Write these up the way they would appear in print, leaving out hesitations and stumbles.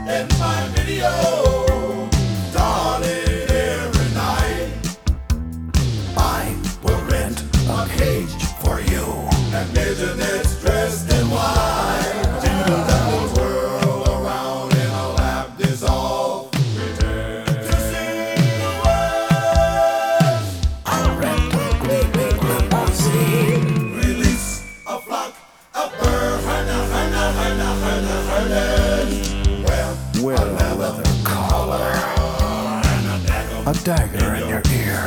in my video. Darling, every night I will rent a cage for you. And midgets dressed in white. That will twirl around in a lap dissolve. Pretend to sing the words. I'll rent a gleaming limousine. Release a flock of birds. Wear a leather collar, a dagger in your ear.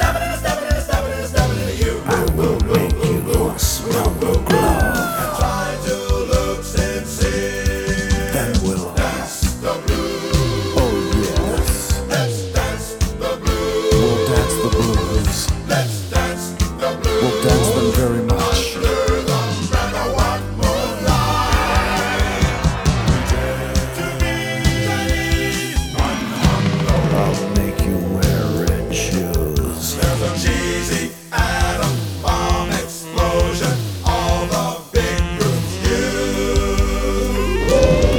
I will make you smell the glove. Try to look sincere. Then we'll Dance the blues. oh yes, Let's dance the blues. we'll dance the blues. Let's dance the blues. We'll dance them very much. Under the umbrella one moonlight. Pretend to be Chinese. I'll make you wear red shoes. There's a cheesy atom bomb explosion. All the big groups use.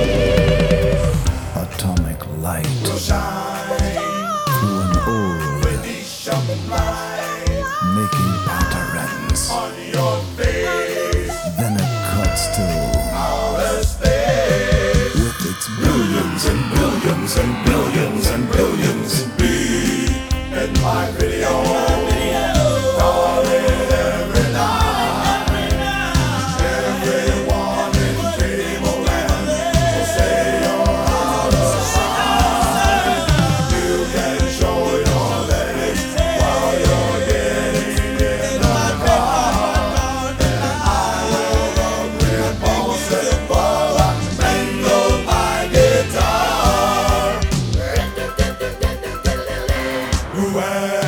Atomic light Will shine. through an old, Venetian light making patterns. on your face. Then it cuts to Outer space. with its billions and billions and billions and billions. Be in my video. Darling, every night. Everyone in Tableland will say you're out of sight. You can show your legs while you're getting in the car. And I will look repulsive, mangle my guitar. Ooh-ah.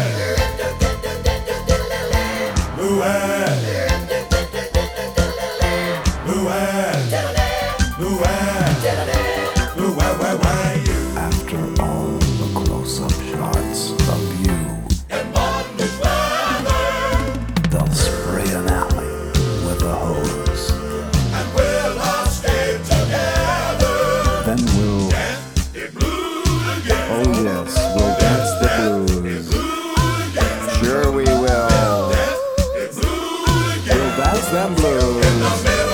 After all the close-up shots of you, they'll spray an alley with a hose. Then we'll oh yes, we'll dance the blues. Sure we will. We'll dance them blues.